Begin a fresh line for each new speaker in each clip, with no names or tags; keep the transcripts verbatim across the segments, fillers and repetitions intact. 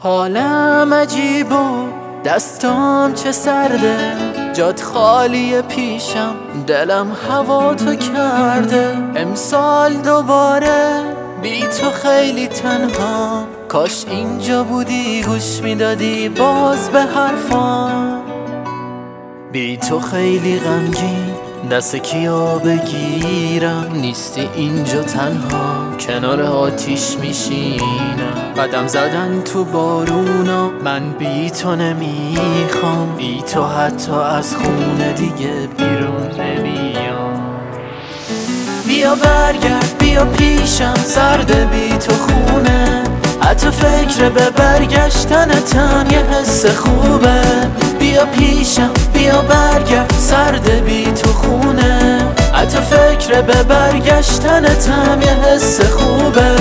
حالم عجیب و دستام چه سرده، جات خالی پیشم، دلم هوا تو کرده. امسال دوباره بی تو خیلی تنها، کاش اینجا بودی گوش میدادی باز به حرفام. بی تو خیلی غمگین، دست کیا بگیرم، نیستی اینجا تنها، کنار آتیش میشینم. قدم زدن تو بارونا، من بی تو نمیخوام، بی تو حتی از خونه دیگه بیرون نمیام. بیا برگرد بیا پیشم، سرد بی تو خونه، حتی فکر به برگشتنتم یه حس خوبه. بیا پیشم بیا برگرد، سرد بی تو خونه، حتی فکر به برگشتنتم یه حس خوبه.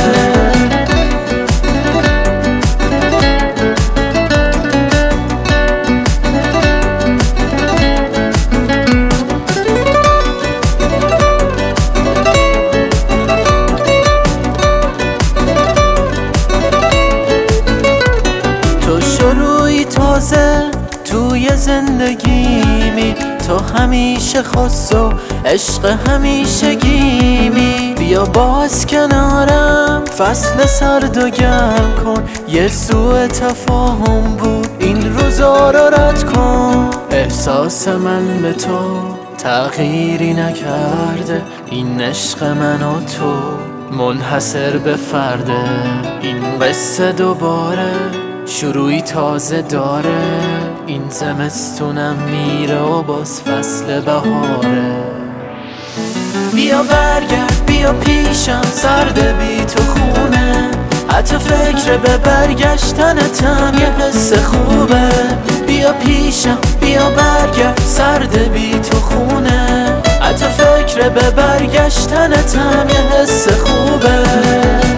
شروعی تازه توی زندگیمی، تو همیشه خاص و عشق همیشه گیمی. بیا باز کنارم، فصل سرد و گرم کن، یه سوء تفاهم بود این روزا رو رد کن. احساس من به تو تغییری نکرده، این عشق من و تو منحصر به فرده. این قصه دوباره شروعی تازه داره، این زمستونم میره و باز فصل بهاره. بیا برگرد بیا پیشم، سرد بی تو خونه، حتی فکر به برگشتنتم یه حس خوبه. بیا پیشم بیا برگرد، سرد بی تو خونه، حتی فکر به برگشتنتم یه حس خوبه.